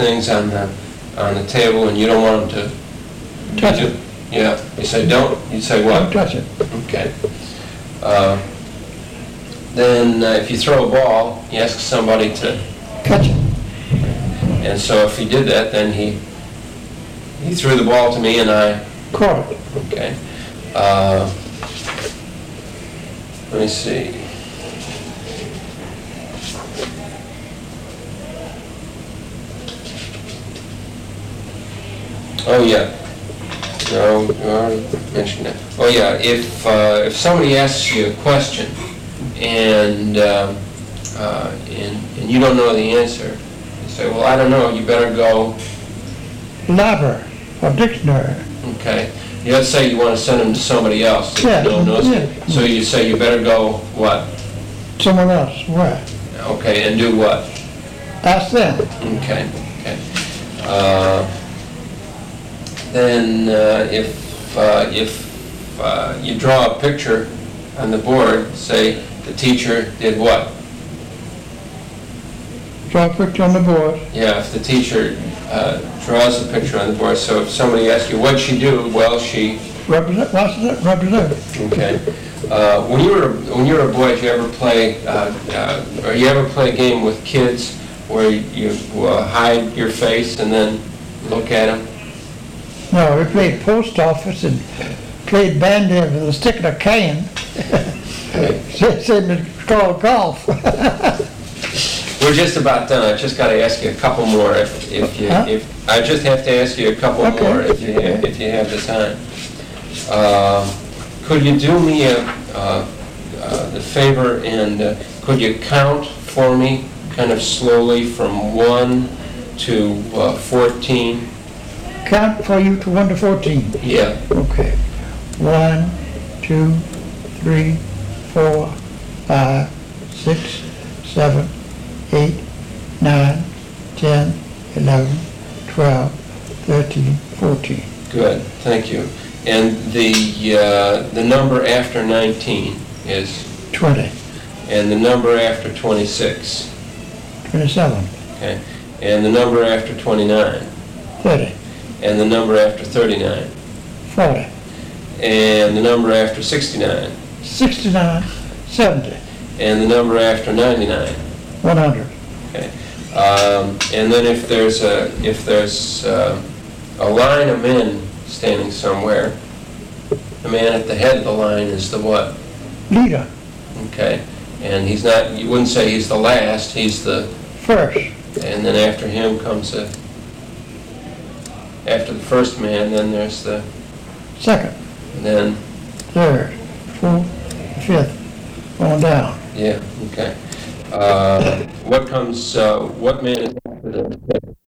things on the table and you don't want them to Touch it. Yeah. You say don't. You say Don't what? touch it. Okay. Then if you throw a ball, you ask somebody to Catch it. And so if he did that, then he threw the ball to me and I, Caught it. okay. Let me see. Oh, yeah. No, you already mentioned that. Oh, yeah, if somebody asks you a question and you don't know the answer, you say, well, I don't know, you better go, Library or dictionary. okay. You let's say you want to send them to somebody else Yeah, that no one knows. yeah. So you say you better go, what? Someone else. Where? Okay, and do what? Ask them. Okay, okay. Then if you draw a picture on the board, say the teacher did what? Draw a picture on the board. Yeah, if the teacher draws a picture on the board, so if somebody asks you, what'd she do? Well, she... Represent. What's it? Represent. Okay. When you were a boy, did you ever play, or you ever play a game with kids where you hide your face and then look at them? No, we played post office and played bandy with a stick and a can. Said it's called golf. We're just about done. I just got to ask you a couple more. If I just have to ask you a couple Okay. more if you have the time. Could you do me the favor and could you count for me kind of slowly from 1 to 14? Count for you to 1 to 14. Yeah. Okay. 1, 2, 3, 4, 5, 6, 7, 8, 9, 10, 11, 12, 13, 14. Good. Thank you. And the number after 19 is? 20. And the number after 26? 27. Okay. And the number after 29? 30. And the number after 39? 40. And the number after 69? 69. 70. And the number after 99? 100. Okay. And then if there's a line of men standing somewhere, the man at the head of the line is the what? Leader. Okay. And he's not, you wouldn't say he's the last, he's the... First. And then after him comes after the first man, then there's the... Second. And then... Third. Fourth. Fifth. On down. Yeah, okay. What man is after the...